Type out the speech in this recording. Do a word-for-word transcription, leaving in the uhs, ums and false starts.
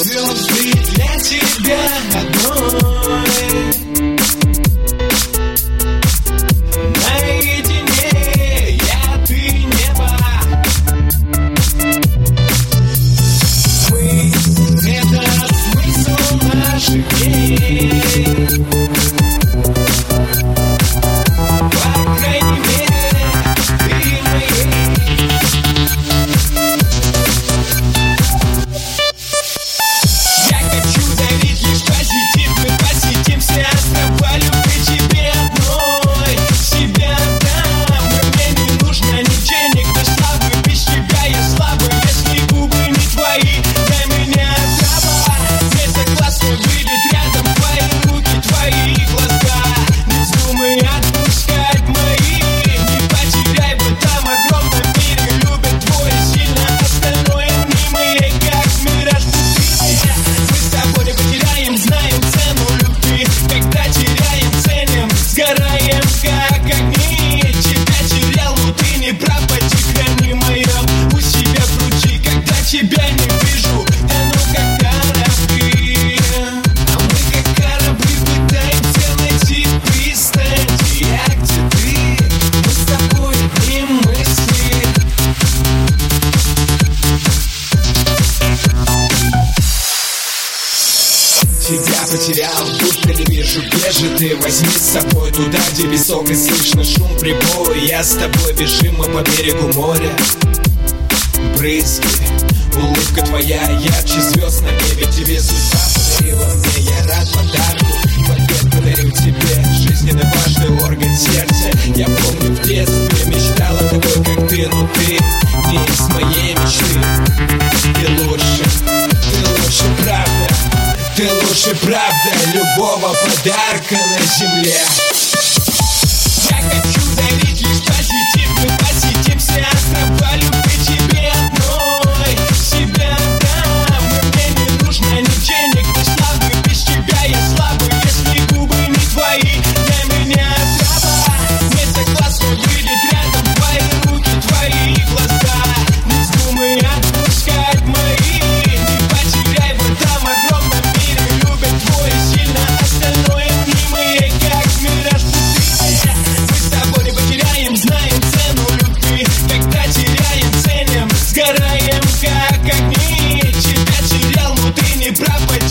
звезды для тебя одной. Наедине я, ты, небо. Мы — это смысл наших дней. По крайней мере, ты моей. Я хочу дарить лишь позитив. Мы посетим все острова любви тебе одной. Себя отдам, мне не нужно ни денег, ни славы. Без тебя я слабый, если губы не твои. Для меня право, мне согласно видеть рядом твои руки, твои глаза. Не вздумай отпускать мои. Не потеряй в этом огромном мире. Любят твой сильно, остальное мнимое, как мираж пустыни. Мы с тобой не потеряем, знаем цену любви. Когда теряем, ценим, сгораем, как огни. Тебя терял, но ты не прав, потихони моем. У себя крути, когда тебя не вижу. Да ну как корабли. А мы как корабли пытаемся найти пристань. Я где ты? Мы с тобой и мысли. Тебя потерял, будто не вижу, где же ты? Возьми с собой туда, где песок и слышно шум прибоя. Я с тобой бежим мы по берегу моря. Брызги, улыбка твоя ярче звезд на небе. Тебе судьба подарила мне, я рад подарку. В ответ подарю тебе жизненно важный орган сердца. Я помню в детстве мечтала такой, как ты, но ты не из моей мечты. Ты лучше, ты лучше, правда. Ты лучше, правда, любого подарка на земле. Я хочу дарить лишь позитив. Мы посетим все острова любви тебе одной. Себя отдам, мне не нужно ни денег, ни славы. Без тебя я слабый, если губы не твои. Для меня право, не согласно видеть рядом твои руки, твои глаза. Не вздумай отпускать мои. Не потеряй в этом огромном мире. Любят твой сильно, остальное мнимое, как мираж пустыни. Мы с тобой не потеряем, знаем цену любви. Когда теряем, ценим, сгораем, как огни. Тебя терял, но ты не прав.